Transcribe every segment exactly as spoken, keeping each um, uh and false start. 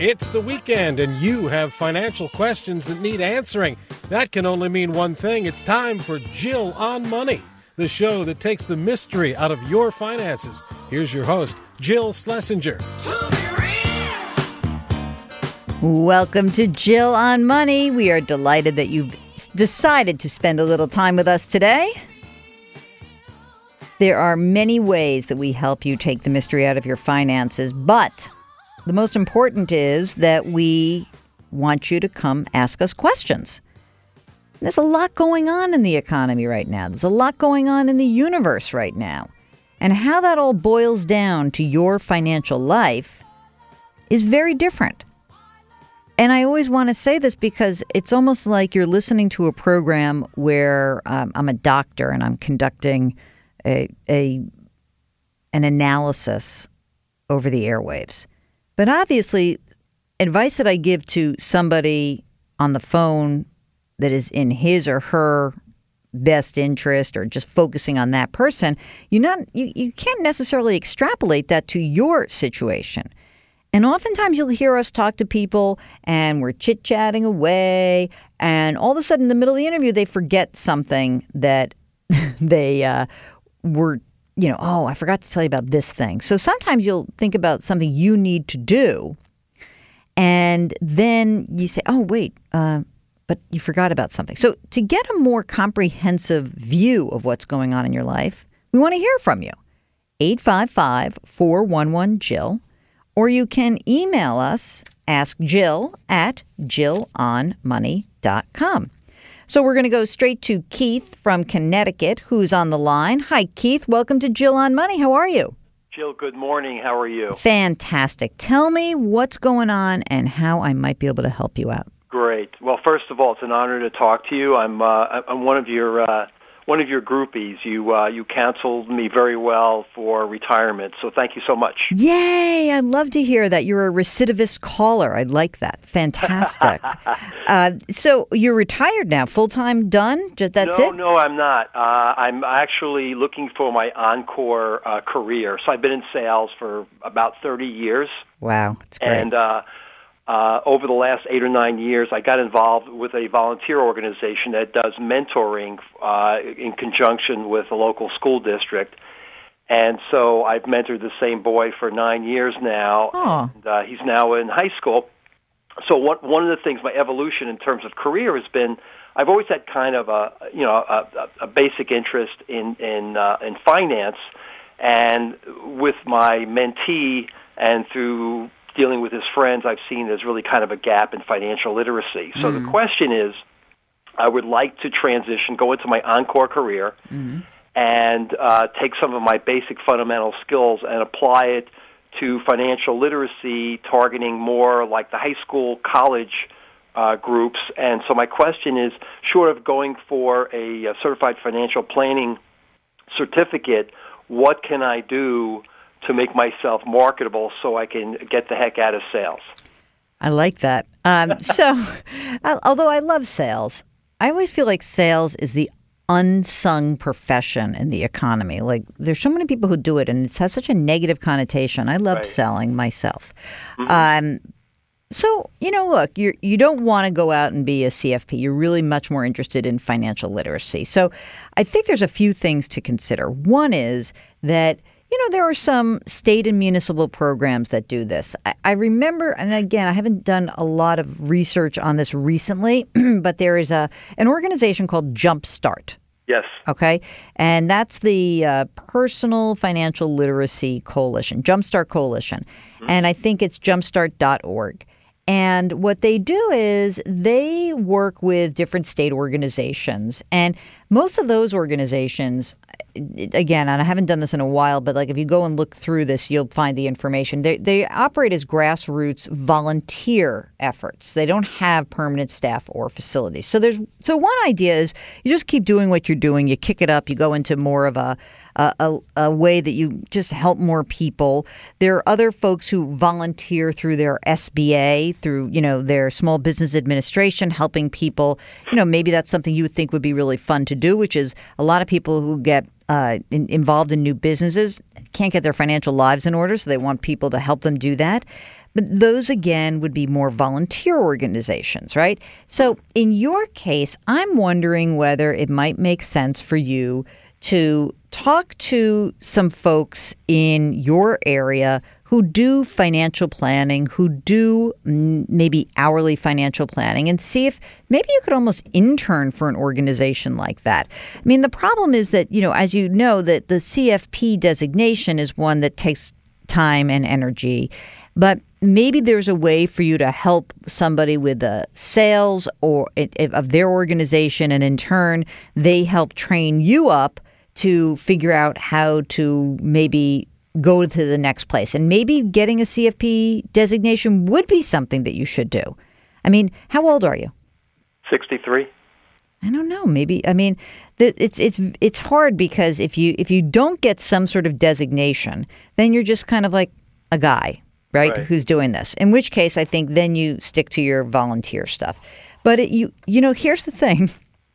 It's the weekend, and you have financial questions that need answering. That can only mean one thing. It's time for Jill on Money, the show that takes the mystery out of your finances. Here's your host, Jill Schlesinger. Welcome to Jill on Money. We are delighted that you've decided to spend a little time with us today. There are many ways that we help you take the mystery out of your finances, but the most important is that we want you to come ask us questions. There's a lot going on in the economy right now. There's a lot going on in the universe right now. And how that all boils down to your financial life is very different. And I always want to say this because it's almost like you're listening to a program where um, I'm a doctor and I'm conducting a, a an analysis over the airwaves. But obviously, advice that I give to somebody on the phone that is in his or her best interest or just focusing on that person, you not you, you can't necessarily extrapolate that to your situation. And oftentimes you'll hear us talk to people and we're chit-chatting away, and all of a sudden in the middle of the interview they forget something that they uh, were you know, oh, I forgot to tell you about this thing. So sometimes you'll think about something you need to do, and then you say, oh, wait, uh, but you forgot about something. So to get a more comprehensive view of what's going on in your life, we want to hear from you. eight five five, four one one, Jill. Or you can email us, ask Jill at jill on money dot com. So we're going to go straight to Keith from Connecticut, who's on the line. Hi, Keith. Welcome to Jill on Money. How are you? Jill, good morning. How are you? Fantastic. Tell me what's going on and how I might be able to help you out. Great. Well, first of all, it's an honor to talk to you. I'm uh, I'm one of your uh, one of your groupies. You uh, you counseled me very well for retirement, so thank you so much. Yay! I'd love to hear that. You're a recidivist caller. I like that. Fantastic. uh, so you're retired now, full-time, done? Just that's no, it? No, I'm not. Uh, I'm actually looking for my encore uh, career. So I've been in sales for about thirty years. Wow, that's great. And uh, Uh, over the last eight or nine years, I got involved with a volunteer organization that does mentoring uh, in conjunction with a local school district. And so I've mentored the same boy for nine years now. Oh. And, uh, he's now in high school. So what, one of the things, my evolution in terms of career has been, I've always had kind of a, you know, a, a basic interest in, in, uh, in finance. And with my mentee and through dealing with his friends, I've seen there's really kind of a gap in financial literacy. So mm. the question is, I would like to transition, go into my encore career, mm. and uh, take some of my basic fundamental skills and apply it to financial literacy, targeting more like the high school, college uh, groups. And so my question is, short of going for a, a certified financial planning certificate, what can I do to make myself marketable so I can get the heck out of sales? I like that. Um, so, although I love sales, I always feel like sales is the unsung profession in the economy. Like, there's so many people who do it, and it has such a negative connotation. I loved right. selling myself. Mm-hmm. Um, so, you know, look, you you don't want to go out and be a C F P. You're really much more interested in financial literacy. So I think there's a few things to consider. One is that, you know, there are some state and municipal programs that do this. I, I remember, and again, I haven't done a lot of research on this recently, but there is a an organization called Jumpstart. Yes. Okay. And that's the uh, Personal Financial Literacy Coalition, Jumpstart Coalition. Mm-hmm. And I think it's jumpstart dot org. And what they do is they work with different state organizations. And most of those organizations, again, and I haven't done this in a while, but like if you go and look through this, you'll find the information. They they operate as grassroots volunteer efforts. They don't have permanent staff or facilities. So there's so one idea is you just keep doing what you're doing. You kick it up. You go into more of a a, a, a way that you just help more people. There are other folks who volunteer through their S B A, through, you know, their Small Business Administration, helping people. You know, maybe that's something you would think would be really fun to do, which is a lot of people who get uh, in, involved in new businesses can't get their financial lives in order, so they want people to help them do that. But those, again, would be more volunteer organizations, right? So in your case, I'm wondering whether it might make sense for you to talk to some folks in your area who do financial planning, who do maybe hourly financial planning, and see if maybe you could almost intern for an organization like that. I mean, the problem is that, you know, as you know, that the C F P designation is one that takes time and energy. But maybe there's a way for you to help somebody with the sales or of their organization, and in turn, they help train you up to figure out how to maybe go to the next place. And maybe getting a C F P designation would be something that you should do. I mean, how old are you? sixty-three. I don't know. Maybe, I mean, it's it's it's hard because if you if you don't get some sort of designation, then you're just kind of like a guy, right, right. who's doing this. In which case, I think then you stick to your volunteer stuff. But it, you you know, here's the thing: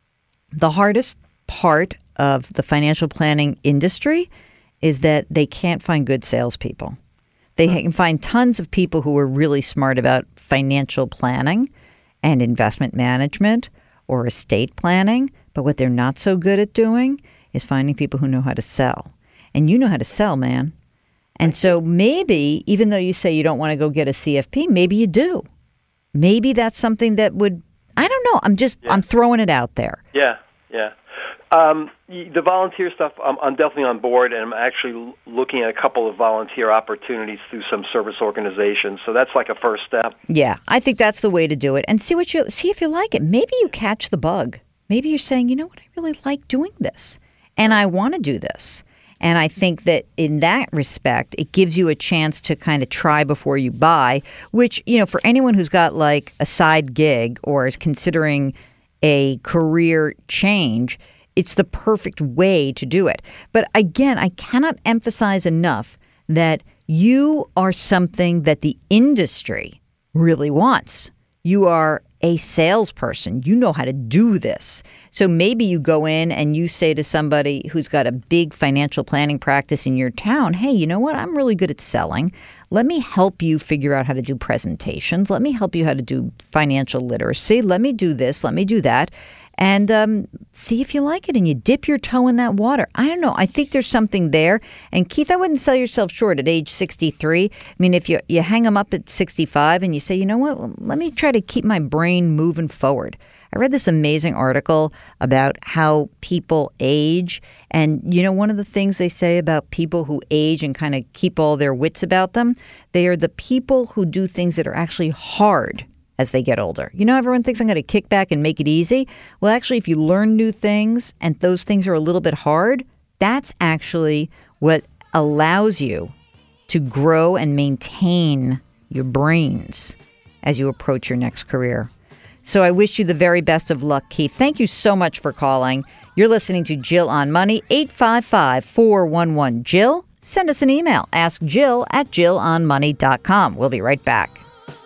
the hardest part of the financial planning industry is that they can't find good salespeople. They can find tons of people who are really smart about financial planning and investment management or estate planning, but what they're not so good at doing is finding people who know how to sell. And you know how to sell, man. And so maybe, even though you say you don't want to go get a C F P, maybe you do. Maybe that's something that would, I don't know, I'm just, yeah. I'm throwing it out there. Yeah, yeah. Um, the volunteer stuff, I'm, I'm definitely on board, and I'm actually looking at a couple of volunteer opportunities through some service organizations. So that's like a first step. Yeah, I think that's the way to do it, and see what you see if you like it. Maybe you catch the bug. Maybe you're saying, you know what, I really like doing this, and I want to do this. And I think that in that respect, it gives you a chance to kind of try before you buy, which, you know, for anyone who's got like a side gig or is considering a career change, it's the perfect way to do it. But again, I cannot emphasize enough that you are something that the industry really wants. You are a salesperson. You know how to do this. So maybe you go in and you say to somebody who's got a big financial planning practice in your town, hey, you know what? I'm really good at selling. Let me help you figure out how to do presentations. Let me help you how to do financial literacy. Let me do this. Let me do that. And um, see if you like it, and you dip your toe in that water. I don't know. I think there's something there. And Keith, I wouldn't sell yourself short at age sixty-three. I mean, if you you hang them up at sixty-five and you say, you know what, well, let me try to keep my brain moving forward. I read this amazing article about how people age. And, you know, one of the things they say about people who age and kind of keep all their wits about them, they are the people who do things that are actually hard as they get older. You know, everyone thinks I'm going to kick back and make it easy. Well, actually, if you learn new things and those things are a little bit hard, that's actually what allows you to grow and maintain your brains as you approach your next career. So I wish you the very best of luck, Keith. Thank you so much for calling. You're listening to Jill on Money, eight five five, four one one, Jill. Send us an email, ask Jill at jill on money dot com. We'll be right back.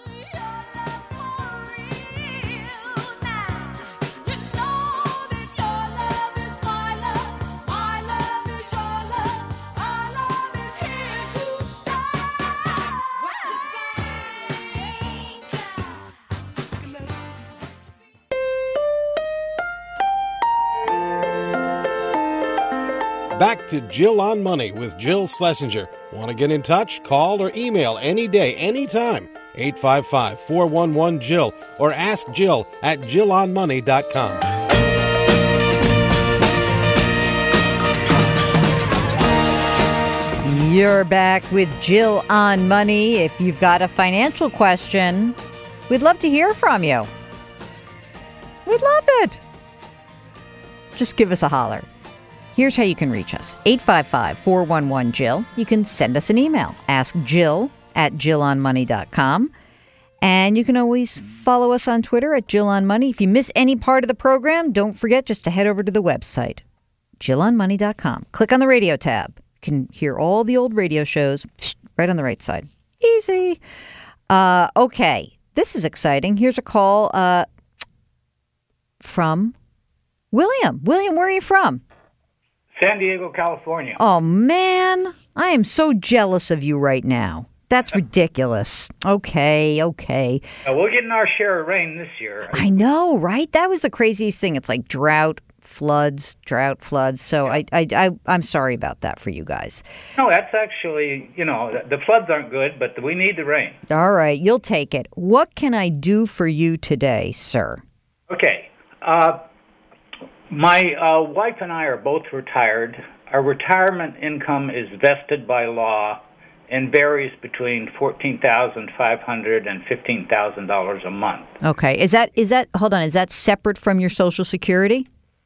Back to Jill on Money with Jill Schlesinger. Want to get in touch? Call or email any day, anytime. eight five five, four one one, Jill or ask Jill at jill on money dot com. You're back with Jill on Money. If you've got a financial question, we'd love to hear from you. We'd love it. Just give us a holler. Here's how you can reach us. eight five five, four one one, Jill. You can send us an email. Ask Jill at jill on money dot com. And you can always follow us on Twitter at Jill on Money. If you miss any part of the program, don't forget just to head over to the website, jill on money dot com. Click on the radio tab. You can hear all the old radio shows right on the right side. Easy. Uh, okay. This is exciting. Here's a call uh, from William. William, where are you from? San Diego, California. Oh, man. I am so jealous of you right now. That's ridiculous. Okay, okay. Uh, we're getting our share of rain this year. I know, right? That was the craziest thing. It's like drought, floods, drought, floods. So Yeah. I, I, I, I'm sorry about that for you guys. No, that's actually, you know, the, the floods aren't good, but we need the rain. All right, you'll take it. What can I do for you today, sir? Okay. Uh, my uh, wife and I are both retired. Our retirement income is vested by law and varies between fourteen thousand five hundred dollars and fifteen thousand dollars a month. Okay. Is that, is that, hold on, is that separate from your Social Security?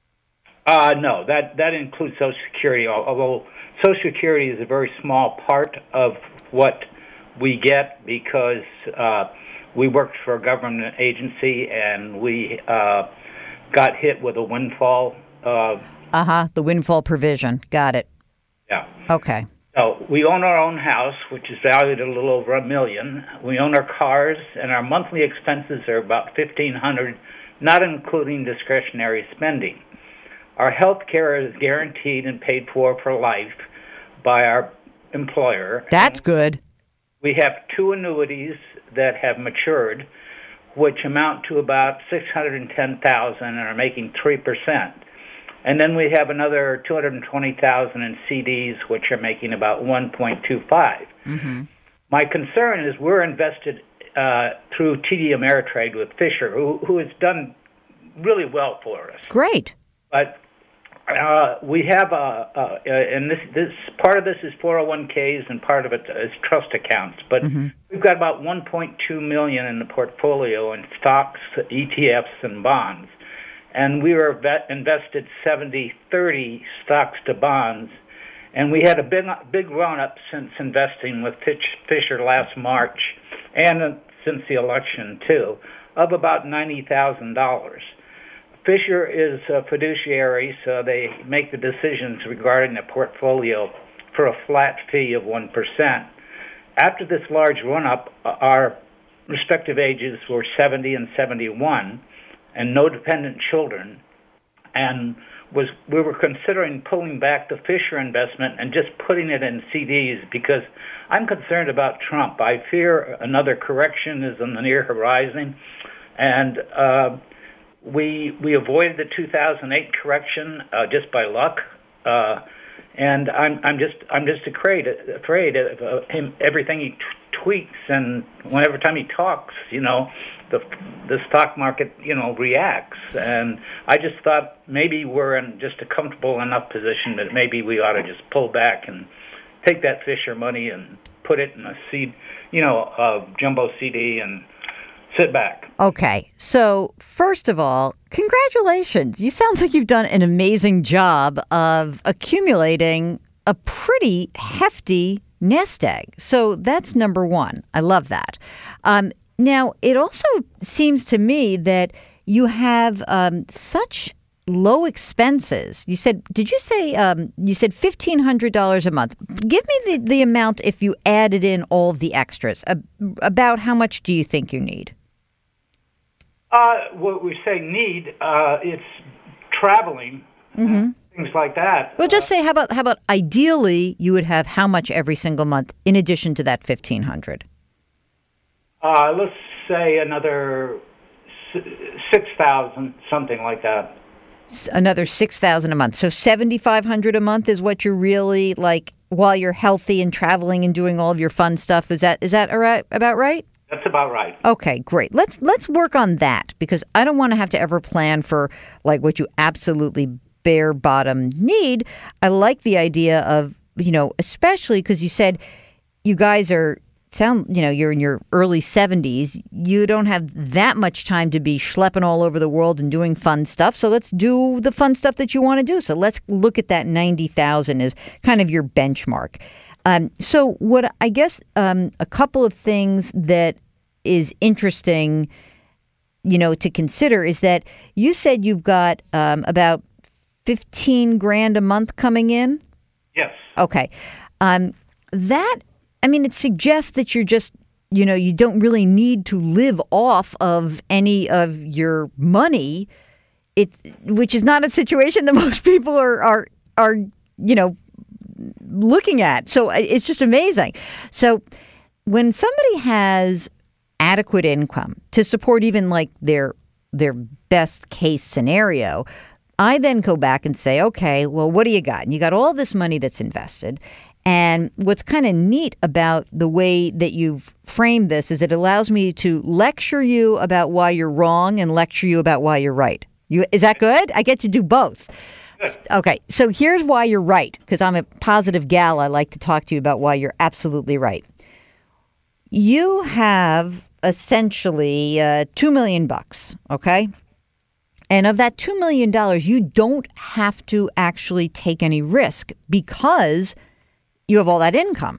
Uh, no, that, that includes Social Security, although Social Security is a very small part of what we get because uh, we worked for a government agency and we uh, got hit with a windfall. Uh Uh-huh, the windfall provision. Got it. Yeah. Okay. So we own our own house, which is valued at a little over a million. We own our cars, and our monthly expenses are about fifteen hundred dollars, not including discretionary spending. Our health care is guaranteed and paid for for life by our employer. That's good. We have two annuities that have matured, which amount to about six hundred ten thousand dollars and are making three percent. And then we have another two hundred twenty thousand dollars in C Ds, which are making about one point two five. Mm-hmm. My concern is we're invested uh, through T D Ameritrade with Fisher, who, who has done really well for us. Great. But uh, we have, a, a, a, and this, this part of this is four oh one Ks and part of it is trust accounts. But mm-hmm. we've got about one point two million dollars in the portfolio in stocks, E T Fs, and bonds. And we were vet- invested seventy thirty stocks to bonds. And we had a big big run-up since investing with Fitch, Fisher last March, and uh, since the election, too, of about ninety thousand dollars. Fisher is a fiduciary, so they make the decisions regarding the portfolio for a flat fee of one percent. After this large run-up, our respective ages were seventy and seventy-one, and no dependent children, and was we were considering pulling back the Fisher investment and just putting it in C Ds because I'm concerned about Trump. I fear another correction is on the near horizon, and uh, we we avoided the two thousand eight correction uh, just by luck, uh, and I'm I'm just I'm just afraid afraid of uh, him everything he t- tweaks and whenever time he talks, you know. The, the stock market, you know, reacts. And I just thought maybe we're in just a comfortable enough position that maybe we ought to just pull back and take that Fisher money and put it in a seed, you know, a jumbo C D and sit back. Okay. So first of all, congratulations. You sounds like you've done an amazing job of accumulating a pretty hefty nest egg. So that's number one. I love that. Um, Now, it also seems to me that you have um, such low expenses. You said, did you say, um, you said fifteen hundred dollars a month. Give me the, the amount if you added in all of the extras. Uh, about how much do you think you need? Uh, what we say need, uh, it's traveling, mm-hmm. things like that. Well, just say, how about, how about ideally you would have how much every single month in addition to that fifteen hundred dollars? Uh, let's say another six thousand, something like that. Another six thousand a month. So seventy-five hundred a month is what you're really like while you're healthy and traveling and doing all of your fun stuff. Is that is that all right, about right? That's about right. Okay, great. Let's let's work on that because I don't want to have to ever plan for like what you absolutely bare bottom need. I like the idea of, you know, especially because you said you guys are sound, you know, you're in your early seventies. You don't have that much time to be schlepping all over the world and doing fun stuff. So let's do the fun stuff that you want to do. So let's look at that ninety thousand as kind of your benchmark. Um, so what I guess um, a couple of things that is interesting, you know, to consider is that you said you've got um, about fifteen grand a month coming in. Yes. Okay. Um, that I mean, it suggests that you're just, you know, you don't really need to live off of any of your money. It's, which is not a situation that most people are, are, are, you know, looking at. So it's just amazing. So when somebody has adequate income to support even like their their best case scenario, I then go back and say, okay, well, what do you got? And you got all this money that's invested. And what's kind of neat about the way that you've framed this is it allows me to lecture you about why you're wrong and lecture you about why you're right. You, is that good? I get to do both. Okay, so here's why you're right, because I'm a positive gal. I like to talk to you about why you're absolutely right. You have essentially uh, two million bucks, okay? And of that two million dollars, you don't have to actually take any risk because you have all that income.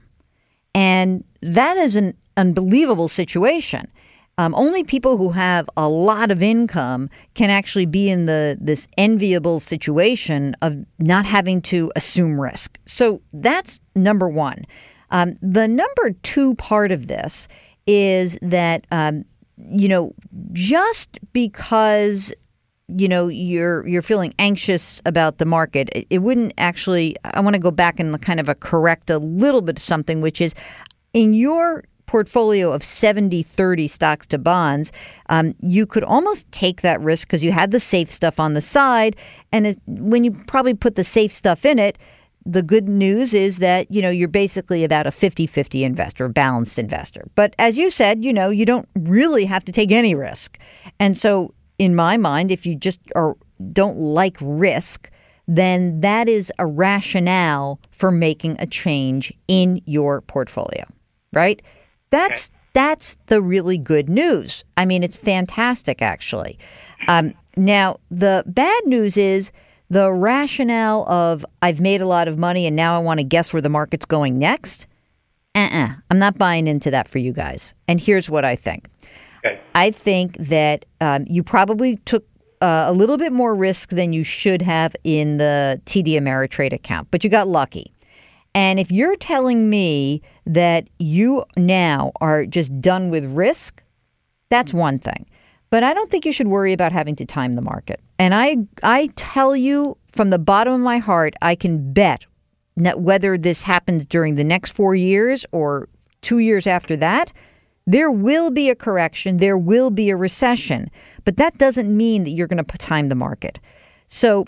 And that is an unbelievable situation. Um, only people who have a lot of income can actually be in the this enviable situation of not having to assume risk. So that's number one. Um, the number two part of this is that, um, you know, just because you know, you're you're feeling anxious about the market, it, it wouldn't actually, I want to go back and kind of a correct a little bit of something, which is in your portfolio of seventy thirty stocks to bonds, um, you could almost take that risk because you had the safe stuff on the side. And it, when you probably put the safe stuff in it, the good news is that, you know, you're basically about a fifty-fifty investor, a balanced investor. But as you said, you know, you don't really have to take any risk. And so in my mind, if you just are, don't like risk, then that is a rationale for making a change in your portfolio, right? That's okay. That's the really good news. I mean, it's fantastic, actually. Um, now, the bad news is the rationale of I've made a lot of money and now I want to guess where the market's going next. Uh-uh. I'm not buying into that for you guys. And here's what I think. Okay. I think that um, you probably took uh, a little bit more risk than you should have in the T D Ameritrade account, but you got lucky. And if you're telling me that you now are just done with risk, that's one thing. But I don't think you should worry about having to time the market. And I I tell you from the bottom of my heart, I can bet that whether this happens during the next four years or two years after that, there will be a correction. There will be a recession. But that doesn't mean that you're going to time the market. So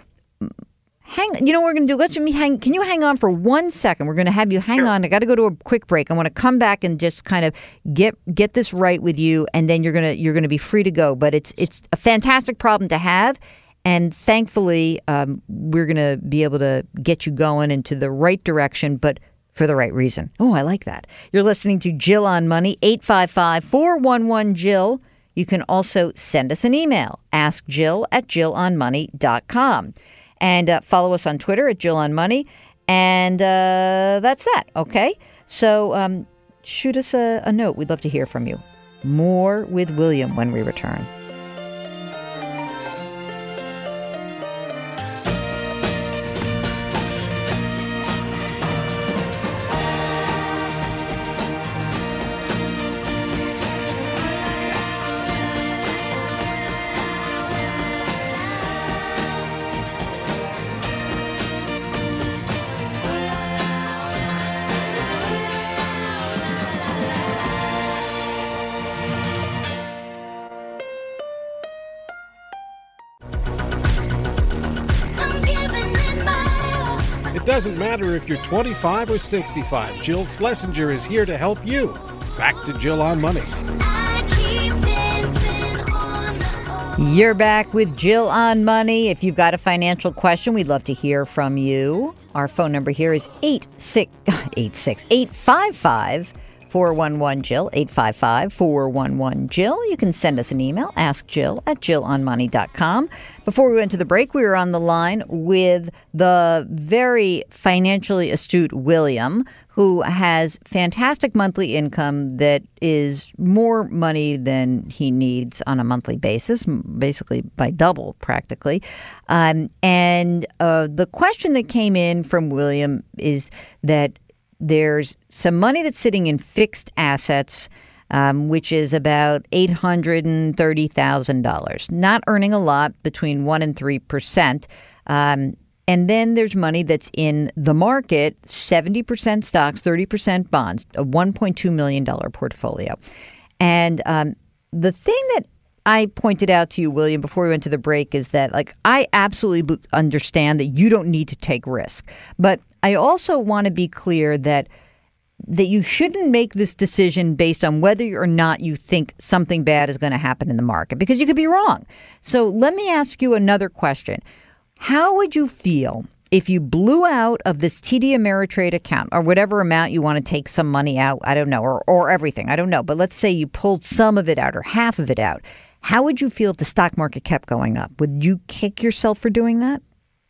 hang, you know what we're going to do? Let me hang. Can you hang on for one second? We're going to have you hang on. I got to go to a quick break. I want to come back and just kind of get get this right with you, and then you're gonna you're gonna be free to go. But it's it's a fantastic problem to have, and thankfully um, we're going to be able to get you going into the right direction, but for the right reason. Oh, I like that. You're listening to Jill on Money, eight five five, four one one, Jill. You can also send us an email, ask Jill at jill on money dot com. And uh, follow us on Twitter at Jill on Money. And uh, that's that, okay? So um, shoot us a, a note. We'd love to hear from you. More with William when we return. It doesn't matter if you're twenty-five or sixty-five. Jill Schlesinger is here to help you. Back to Jill on Money. You're back with Jill on Money. If you've got a financial question, we'd love to hear from you. Our phone number here is eight six eight six eight five five four one one Jill, eight five five four one one Jill. You can send us an email, ask Jill at jill on money dot com. Before we went to the break, we were on the line with the very financially astute William, who has fantastic monthly income that is more money than he needs on a monthly basis, basically by double practically. Um, and uh, the question that came in from William is that there's some money that's sitting in fixed assets, um, which is about eight hundred thirty thousand dollars. Not earning a lot, between one and three percent. Um, And then there's money that's in the market, seventy percent stocks, thirty percent bonds, a one point two million dollars portfolio. And um, the thing that I pointed out to you, William, before we went to the break is that, like, I absolutely understand that you don't need to take risk. But I also want to be clear that that you shouldn't make this decision based on whether or not you think something bad is going to happen in the market, because you could be wrong. So let me ask you another question. How would you feel if you blew out of this T D Ameritrade account, or whatever amount you want to take some money out? I don't know, or, or everything. I don't know. But let's say you pulled some of it out or half of it out. How would you feel if the stock market kept going up? Would you kick yourself for doing that?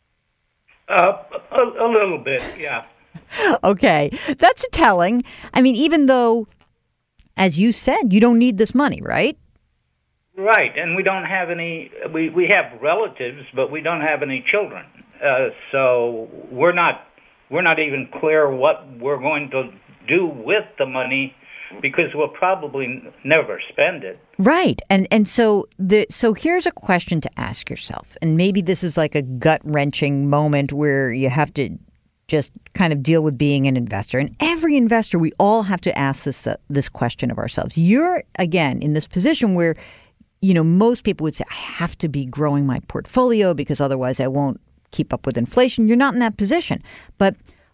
Uh, a, a little bit, yeah. Okay. That's telling. I mean, even though, as you said, you don't need this money, right? Right, and we don't have any, we, we have relatives, but we don't have any children. Uh, so we're not, we're not even clear what we're going to do with the money, because we'll probably never spend it. Right. And and so the so here's a question to ask yourself. And maybe this is like a gut-wrenching moment where you have to just kind of deal with being an investor. And every investor, we all have to ask this uh, this question of ourselves. You're, again, in this position where, you know, most people would say, I have to be growing my portfolio because otherwise I won't keep up with inflation. You're not in that position. But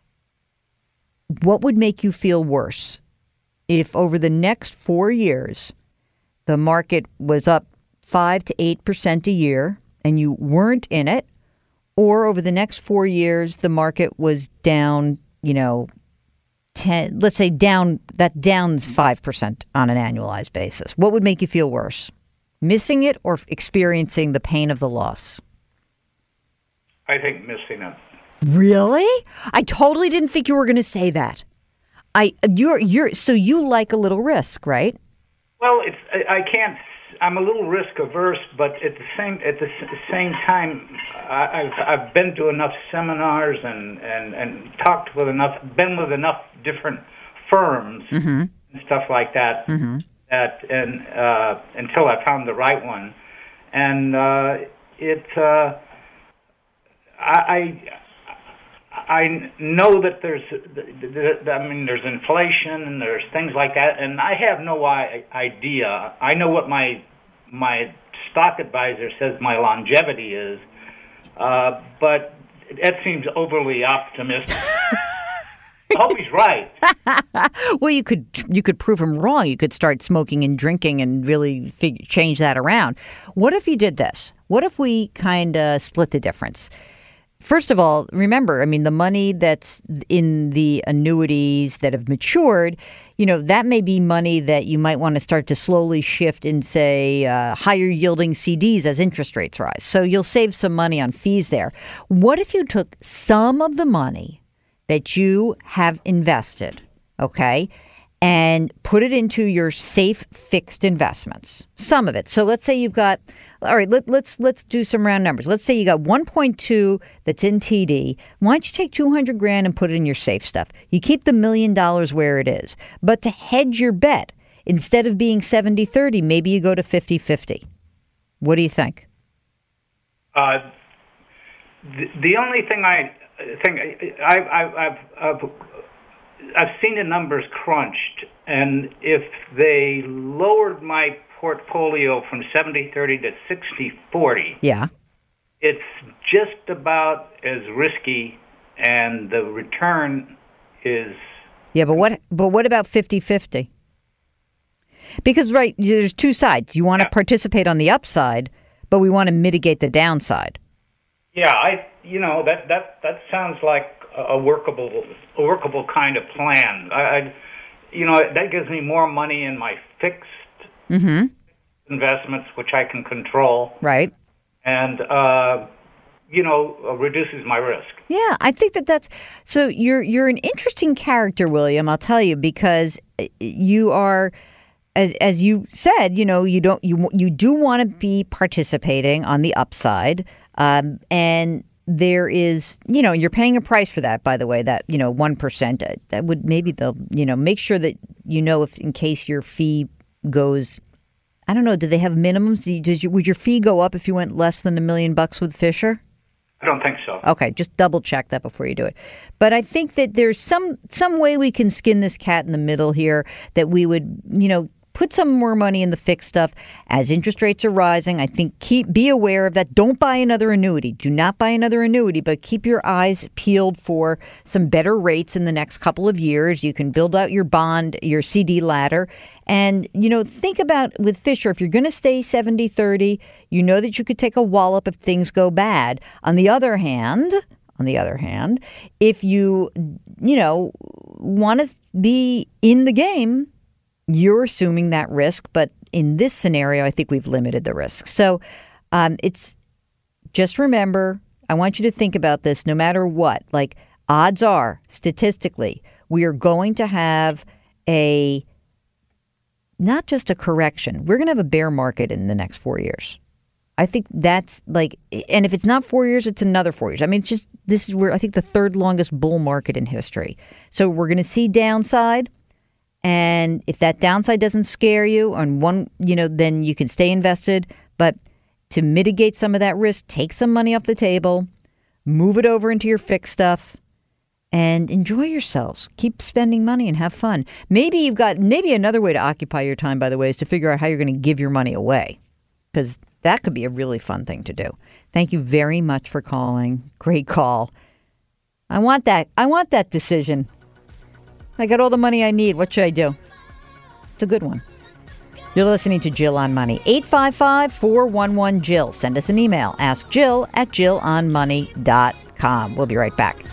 what would make you feel worse if over the next four years the market was up five to eight percent a year and you weren't in it, or over the next four years the market was down, you know, ten, let's say down, that down five percent on an annualized basis? What would make you feel worse? Missing it or experiencing the pain of the loss? I think missing it. Really? I totally didn't think you were going to say that. I you're you're so you like a little risk, right? Well, it's I, I can't. I'm a little risk averse, but at the same at the same time, I, I've I've been to enough seminars and, and, and talked with enough, been with enough different firms mm-hmm. and stuff like that. Mm-hmm. That and uh, until I found the right one, and uh, it uh, I. I I know that there's, I mean, there's inflation and there's things like that, and I have no idea. I know what my my stock advisor says my longevity is, uh, but that seems overly optimistic. I hope he's right. Well, you could you could prove him wrong. You could start smoking and drinking and really fig- change that around. What if you did this? What if we kind of split the difference? First of all, remember, I mean, the money that's in the annuities that have matured, you know, that may be money that you might want to start to slowly shift in, say, uh, higher yielding C Ds as interest rates rise. So you'll save some money on fees there. What if you took some of the money that you have invested, okay, and put it into your safe fixed investments, some of it. So let's say you've got, all right, let, let's let's do some round numbers. Let's say you got one point two that's in T D. Why don't you take two hundred grand and put it in your safe stuff? You keep the million dollars where it is. But to hedge your bet, instead of being seventy thirty, maybe you go to fifty fifty. What do you think? Uh, the, the only thing I think, I, I, I've, I've I've seen the numbers crunched, and if they lowered my portfolio from seventy thirty to sixty forty, yeah, it's just about as risky, and the return is... Yeah, but what But what about fifty fifty? Because, right, there's two sides. You want to yeah. participate on the upside, but we want to mitigate the downside. Yeah, I, you know, that, that, that sounds like a workable, a workable kind of plan. I, I, you know, that gives me more money in my fixed mm-hmm. investments, which I can control. Right. And, uh, you know, reduces my risk. Yeah, I think that that's so. You're you're an interesting character, William. I'll tell you, because you are, as as you said, you know, you don't you you do want to be participating on the upside, um, and. There is, you know, you're paying a price for that, by the way, that, you know, one percent. That would maybe they'll, you know, make sure that, you know, if in case your fee goes, I don't know, do they have minimums? Do you, does your, would your fee go up if you went less than a million bucks with Fisher? I don't think so. Okay, just double check that before you do it. But I think that there's some some way we can skin this cat in the middle here, that we would, you know, put some more money in the fixed stuff as interest rates are rising. I think keep be aware of that. Don't buy another annuity. Do not buy another annuity, but keep your eyes peeled for some better rates in the next couple of years. You can build out your bond, your C D ladder. And, you know, think about with Fisher, if you're going to stay seventy thirty, you know that you could take a wallop if things go bad. On the other hand, on the other hand, if you, you know, want to be in the game, you're assuming that risk. But in this scenario, I think we've limited the risk. So um, it's just remember, I want you to think about this no matter what. Like, odds are, statistically, we are going to have a not just a correction. We're going to have a bear market in the next four years. I think that's like, and if it's not four years, it's another four years. I mean, it's just, this is where I think the third longest bull market in history. So we're going to see downside. And if that downside doesn't scare you on one, you know, then you can stay invested. But to mitigate some of that risk, take some money off the table, move it over into your fixed stuff, and enjoy yourselves. Keep spending money and have fun. Maybe you've got, maybe another way to occupy your time, by the way, is to figure out how you're going to give your money away, because that could be a really fun thing to do. Thank you very much for calling. Great call. I want that. I want that decision. I got all the money I need. What should I do? It's a good one. You're listening to Jill on Money. eight five five, four one one, Jill. Send us an email. Ask Jill at jill on money dot com. We'll be right back.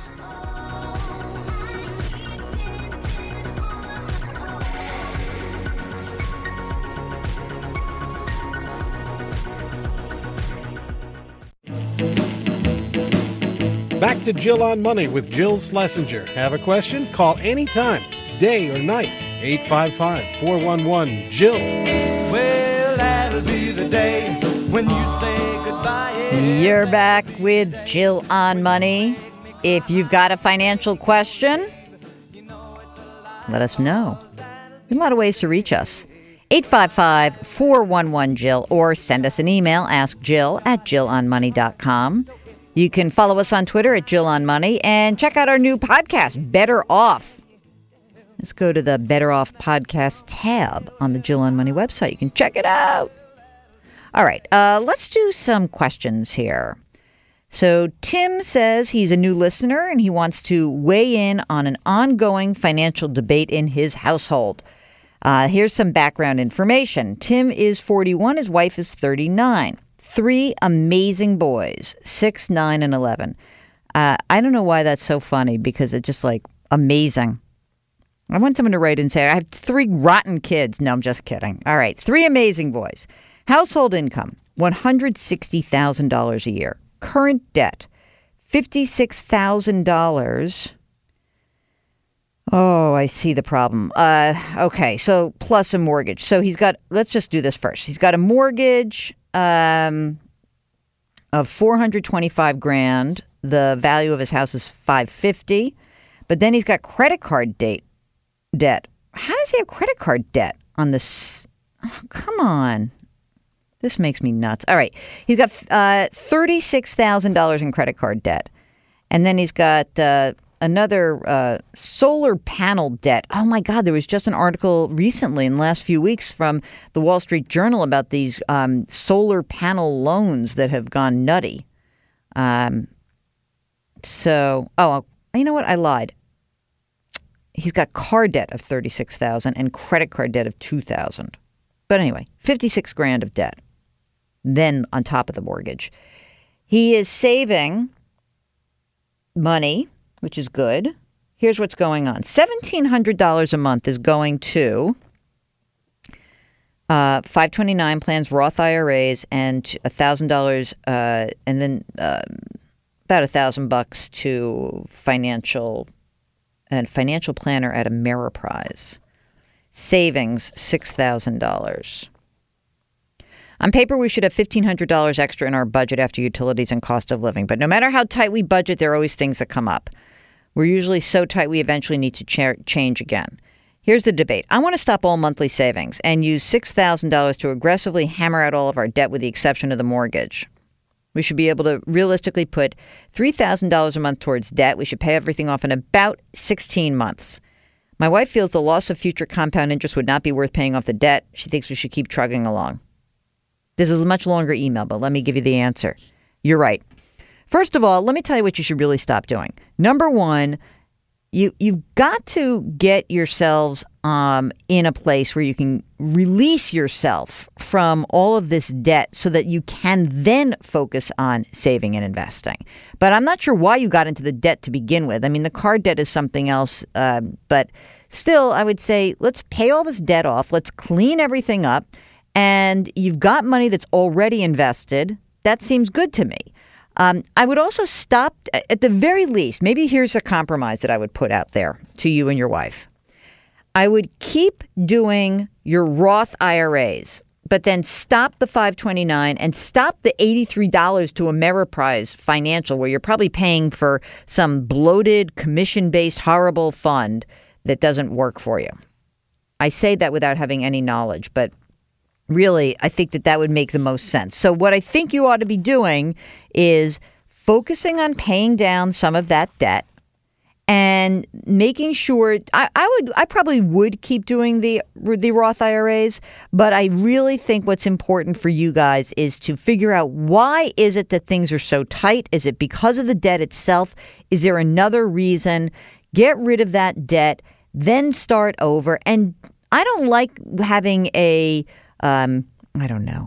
Back to Jill on Money with Jill Schlesinger. Have a question? Call anytime, day or night. eight five five, four one one, Jill. Well, that'll be the day when you say goodbye. You're back with Jill on Money. If you've got a financial question, let us know. There's a lot of ways to reach us. eight five five, four one one, Jill, or send us an email, ask Jill at jill on money dot com. You can follow us on Twitter at Jill on Money and check out our new podcast, Better Off. Let's go to the Better Off podcast tab on the Jill on Money website. You can check it out. All right, uh, let's do some questions here. So Tim says he's a new listener and he wants to weigh in on an ongoing financial debate in his household. Uh, here's some background information. Tim is forty-one. His wife is thirty-nine. Three amazing boys, six, nine, and eleven. Uh, I don't know why that's so funny, because it's just like amazing. I want someone to write and say, I have three rotten kids. No, I'm just kidding. All right. Three amazing boys. Household income, one hundred sixty thousand dollars a year. Current debt, fifty-six thousand dollars. Oh, I see the problem. Uh, okay. So plus a mortgage. So he's got, let's just do this first. He's got a mortgage um, of four hundred twenty-five grand. The value of his house is five hundred fifty. But then he's got credit card date debt. How does he have credit card debt on this? Oh, come on. This makes me nuts. All right. He's got uh, thirty-six thousand dollars in credit card debt. And then he's got uh, another uh, solar panel debt. Oh, my God. There was just an article recently in the last few weeks from the Wall Street Journal about these um, solar panel loans that have gone nutty. Um, so, oh, you know what? I lied. He's got car debt of thirty-six thousand dollars and credit card debt of two thousand dollars. But anyway, fifty-six grand of debt. Then on top of the mortgage. He is saving money, which is good. Here's what's going on. seventeen hundred dollars a month is going to uh, five twenty-nine plans, Roth I R As, and one thousand dollars, uh, and then uh, about one thousand bucks to financial and financial planner at Ameriprise. Savings, six thousand dollars. On paper, we should have fifteen hundred dollars extra in our budget after utilities and cost of living. But no matter how tight we budget, there are always things that come up. We're usually so tight we eventually need to cha- change again. Here's the debate. I want to stop all monthly savings and use six thousand dollars to aggressively hammer out all of our debt with the exception of the mortgage. We should be able to realistically put three thousand dollars a month towards debt. We should pay everything off in about sixteen months. My wife feels the loss of future compound interest would not be worth paying off the debt. She thinks we should keep trugging along. This is a much longer email, but let me give you the answer. You're right. First of all, let me tell you what you should really stop doing. Number one, you, you've got to get yourselves um, in a place where you can release yourself from all of this debt so that you can then focus on saving and investing. But I'm not sure why you got into the debt to begin with. I mean, the car debt is something else. Uh, but still, I would say let's pay all this debt off. Let's clean everything up. And you've got money that's already invested. That seems good to me. Um, I would also stop, at the very least, maybe here's a compromise that I would put out there to you and your wife. I would keep doing your Roth I R As, but then stop the five twenty-nine and stop the eighty-three dollars to Ameriprise Financial, where you're probably paying for some bloated, commission-based, horrible fund that doesn't work for you. I say that without having any knowledge, but really, I think that that would make the most sense. So what I think you ought to be doing is focusing on paying down some of that debt and making sure I, I would I probably would keep doing the the Roth I R As, but I really think what's important for you guys is to figure out why is it that things are so tight? Is it because of the debt itself? Is there another reason? Get rid of that debt, then start over. And I don't like having a Um, I don't know.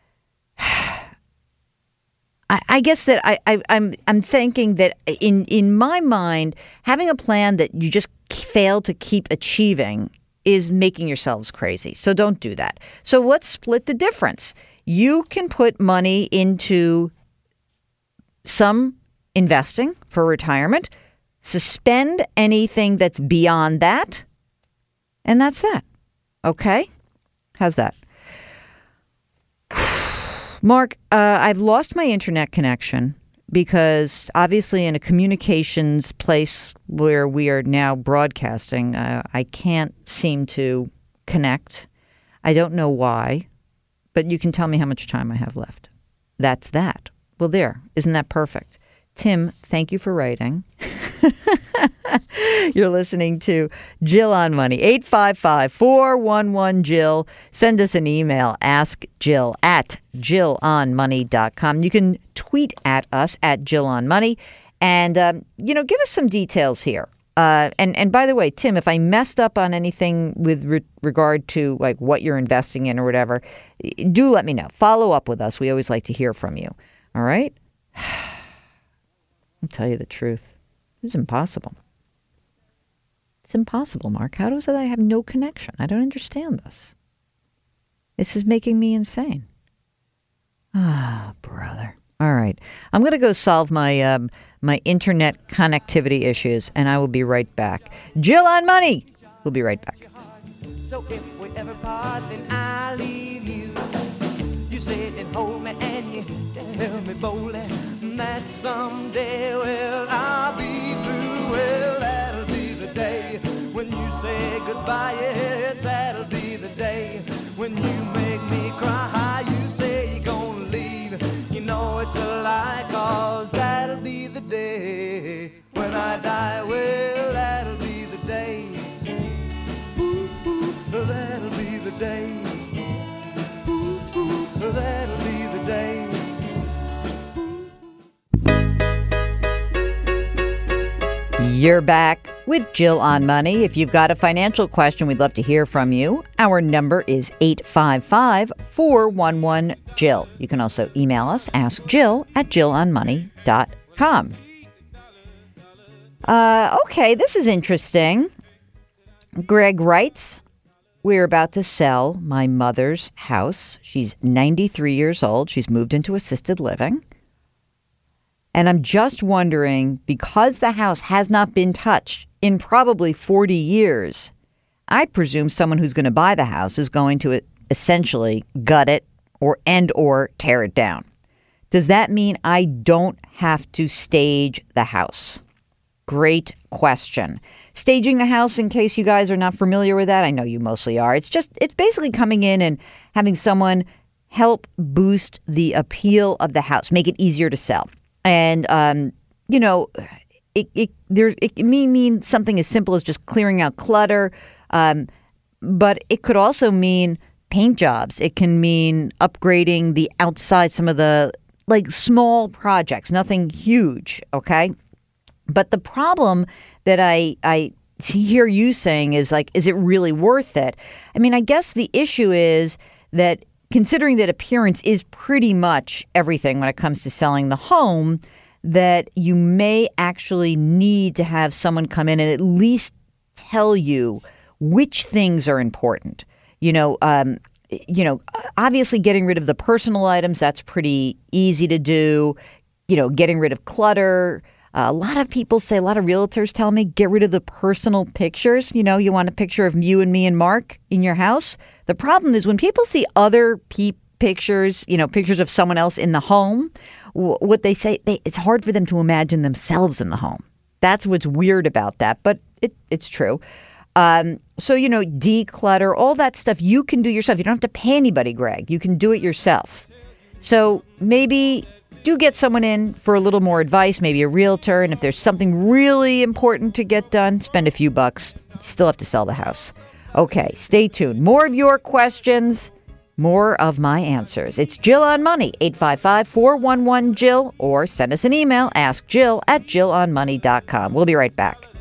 I, I guess that I, I, I'm I'm thinking that in in my mind, having a plan that you just fail to keep achieving is making yourselves crazy. So don't do that. So let's split the difference. You can put money into some investing for retirement, suspend anything that's beyond that, and that's that. Okay? How's that? Mark, uh, I've lost my internet connection because obviously in a communications place where we are now broadcasting, uh, I can't seem to connect. I don't know why, but you can tell me how much time I have left. That's that. Well, there. Isn't that perfect? Tim, thank you for writing. You're listening to Jill on Money. eight five five, four one one, Jill. Send us an email. Ask Jill at jill on money dot com. You can tweet at us at Jill on Money. And, um, you know, give us some details here. Uh, and, and by the way, Tim, if I messed up on anything with re- regard to like what you're investing in or whatever, do let me know. Follow up with us. We always like to hear from you. All right? I'll tell you the truth. It's impossible. It's impossible, Mark. How does it I have no connection? I don't understand this. This is making me insane. Ah, brother. All right. I'm going to go solve my um, my internet connectivity issues, and I will be right back. Jill on Money. We'll be right back. So if we ever part, then I leave you. You sit and hold me and you tell me boldly that someday, well, I'll be through. Well, that'll be the day when you say goodbye. Yes, that'll be the day when you make me cry. You say you're gonna leave. You know it's a lie, 'cause that'll be the day when I die. Well, that'll be the day. Ooh, ooh, that'll be the day. Ooh, ooh, that'll be the day. You're back with Jill on Money. If you've got a financial question, we'd love to hear from you. Our number is eight five five, four one one, Jill. You can also email us, ask Jill at jill on money dot com. Uh, okay, this is interesting. Greg writes, we're about to sell my mother's house. She's ninety-three years old. She's moved into assisted living. And I'm just wondering, because the house has not been touched in probably forty years, I presume someone who's going to buy the house is going to essentially gut it or and or tear it down. Does that mean I don't have to stage the house? Great question. Staging the house, in case you guys are not familiar with that, I know you mostly are. It's just, it's basically coming in and having someone help boost the appeal of the house, make it easier to sell. And, um, you know, it it, there, it may mean something as simple as just clearing out clutter, um, but it could also mean paint jobs. It can mean upgrading the outside, some of the, like, small projects, nothing huge, okay? But the problem that I I hear you saying is, like, is it really worth it? I mean, I guess the issue is that considering that appearance is pretty much everything when it comes to selling the home, that you may actually need to have someone come in and at least tell you which things are important. You know, um, you know, obviously getting rid of the personal items, that's pretty easy to do. You know, getting rid of clutter. Uh, a lot of people say, a lot of realtors tell me, get rid of the personal pictures. You know, you want a picture of you and me and Mark in your house. The problem is when people see other pe- pictures, you know, pictures of someone else in the home, w- what they say, they, it's hard for them to imagine themselves in the home. That's what's weird about that, but it, it's true. Um, so, you know, declutter, all that stuff you can do yourself. You don't have to pay anybody, Greg. You can do it yourself. So maybe do get someone in for a little more advice, maybe a realtor. And if there's something really important to get done, spend a few bucks. You still have to sell the house. Okay, stay tuned. More of your questions, more of my answers. It's Jill on Money, eight five five, four one one, Jill, or send us an email, ask Jill at jill on money dot com. We'll be right back.